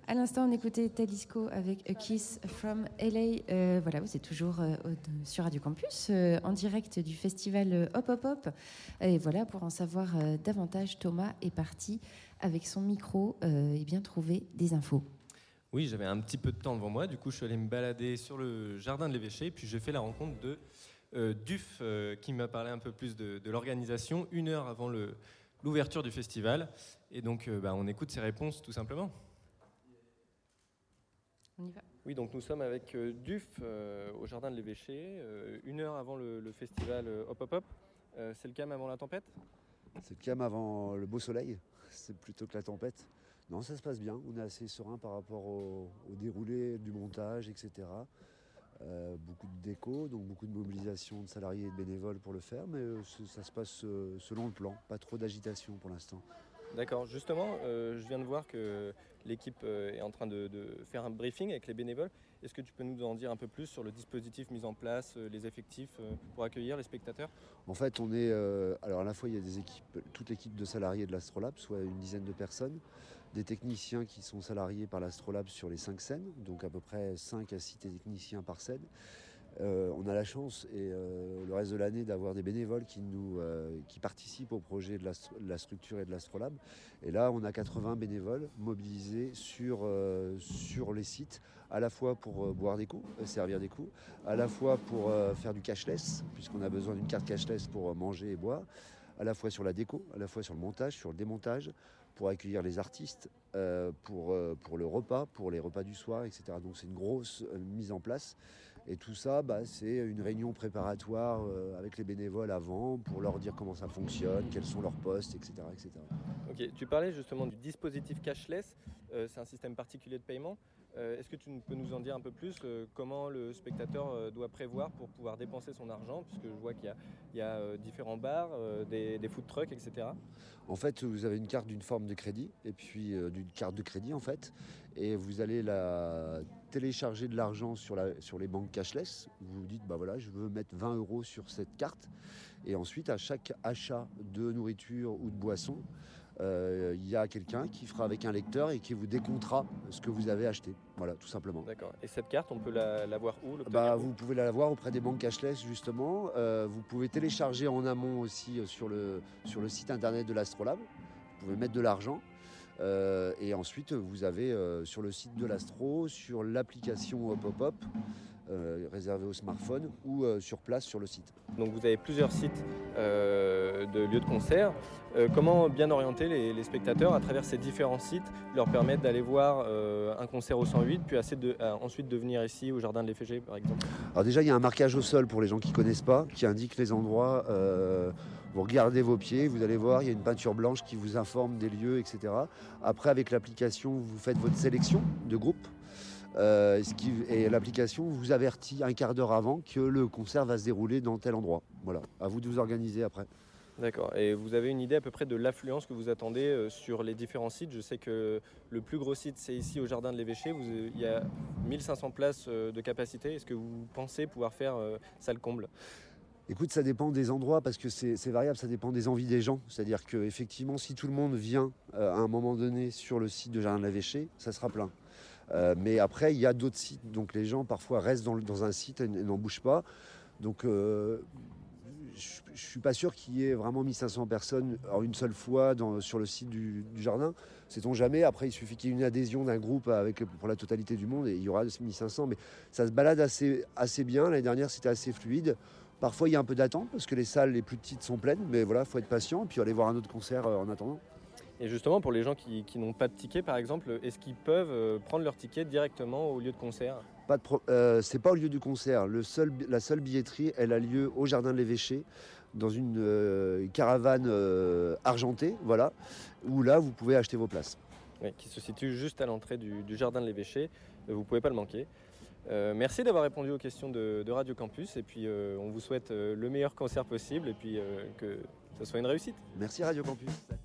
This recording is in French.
À l'instant, on écoutait Talisco avec A Kiss from LA. Voilà, vous êtes toujours sur Radio Campus, en direct du festival Hop Hop Hop. Et voilà, pour en savoir davantage, Thomas est parti avec son micro et bien trouver des infos. Oui, j'avais un petit peu de temps devant moi, du coup je suis allé me balader sur le jardin de l'évêché, puis j'ai fait la rencontre de Duf, qui m'a parlé un peu plus de l'organisation, 1 heure avant l'ouverture du festival. Et donc on écoute ses réponses tout simplement. On y va. Oui, donc nous sommes avec Duf au jardin de l'évêché, 1 heure avant le festival Hop Hop Hop. C'est le calme avant la tempête ? C'est le calme avant le beau soleil, c'est plutôt que la tempête. Non, ça se passe bien, on est assez serein par rapport au déroulé du montage, etc. Beaucoup de déco, donc beaucoup de mobilisation de salariés et de bénévoles pour le faire, mais ça se passe selon le plan, pas trop d'agitation pour l'instant. D'accord, justement, je viens de voir que l'équipe est en train de faire un briefing avec les bénévoles. Est-ce que tu peux nous en dire un peu plus sur le dispositif mis en place, les effectifs pour accueillir les spectateurs ? En fait, on est. Alors, à la fois, il y a des équipes, toute l'équipe de salariés de l'Astrolabe, soit une dizaine de personnes, des techniciens qui sont salariés par l'Astrolabe sur les 5 scènes, donc à peu près 5 à 6 techniciens par scène. On a la chance, et le reste de l'année, d'avoir des bénévoles qui participent au projet de la structure et de l'Astrolabe. Et là, on a 80 bénévoles mobilisés sur les sites, à la fois pour boire des coups, servir des coups, à la fois pour faire du cashless, puisqu'on a besoin d'une carte cashless pour manger et boire, à la fois sur la déco, à la fois sur le montage, sur le démontage, pour accueillir les artistes, pour le repas, pour les repas du soir, etc. Donc c'est une grosse mise en place. Et tout ça, c'est une réunion préparatoire avec les bénévoles avant, pour leur dire comment ça fonctionne, quels sont leurs postes, etc. etc. Ok, tu parlais justement du dispositif cashless, c'est un système particulier de paiement. Est-ce que tu peux nous en dire un peu plus comment le spectateur doit prévoir pour pouvoir dépenser son argent, puisque je vois qu'il y a différents bars, des food trucks, etc. En fait, vous avez une carte d'une forme de crédit, et puis d'une carte de crédit en fait, et vous allez la télécharger de l'argent sur les banques cashless. Vous vous dites, voilà, je veux mettre 20 € sur cette carte, et ensuite à chaque achat de nourriture ou de boisson, il y a quelqu'un qui fera avec un lecteur et qui vous décomptera ce que vous avez acheté. Voilà, tout simplement. D'accord. Et cette carte, on peut la voir où, l'obtenir où ? Vous pouvez la voir auprès des banques cashless, justement. Vous pouvez télécharger en amont aussi sur le site internet de l'Astrolabe. Vous pouvez mettre de l'argent. Et ensuite, vous avez sur le site de l'Astro, sur l'application Hop Hop Hop, réservée au smartphone, ou sur place sur le site. Donc vous avez plusieurs sites de lieux de concert. Comment bien orienter les spectateurs à travers ces différents sites, leur permettre d'aller voir un concert au 108, puis ensuite de venir ici au jardin de l'Effégé, par exemple ? Alors déjà, il y a un marquage au sol pour les gens qui ne connaissent pas, qui indique les endroits. Vous regardez vos pieds, vous allez voir, il y a une peinture blanche qui vous informe des lieux, etc. Après, avec l'application, vous faites votre sélection de groupe. Et l'application vous avertit un quart d'heure avant que le concert va se dérouler dans tel endroit. Voilà, à vous de vous organiser après. D'accord. Et vous avez une idée à peu près de l'affluence que vous attendez sur les différents sites ? Je sais que le plus gros site, c'est ici au jardin de l'Évêché. Il y a 1500 places de capacité. Est-ce que vous pensez pouvoir faire salle comble ? Écoute, ça dépend des endroits parce que c'est variable, ça dépend des envies des gens. C'est-à-dire qu'effectivement, si tout le monde vient à un moment donné sur le site de Jardin de l'Évêché, ça sera plein. Mais après, il y a d'autres sites. Donc les gens parfois restent dans un site et n'en bougent pas. Donc je ne suis pas sûr qu'il y ait vraiment 1500 personnes en une seule fois sur le site du jardin. Sait-on jamais. Après, il suffit qu'il y ait une adhésion d'un groupe pour la totalité du monde et il y aura 1500. Mais ça se balade assez bien. L'année dernière, c'était assez fluide. Parfois, il y a un peu d'attente parce que les salles les plus petites sont pleines. Mais voilà, il faut être patient et puis aller voir un autre concert en attendant. Et justement, pour les gens qui n'ont pas de ticket, par exemple, est-ce qu'ils peuvent prendre leur ticket directement au lieu de concert ? C'est pas au lieu du concert. La seule billetterie, elle a lieu au jardin de l'Évêché, dans une caravane argentée, voilà, où là, vous pouvez acheter vos places. Oui, qui se situe juste à l'entrée du jardin de l'Évêché. Vous ne pouvez pas le manquer. Merci d'avoir répondu aux questions de Radio Campus. Et puis, on vous souhaite le meilleur concert possible et puis que ce soit une réussite. Merci Radio Campus.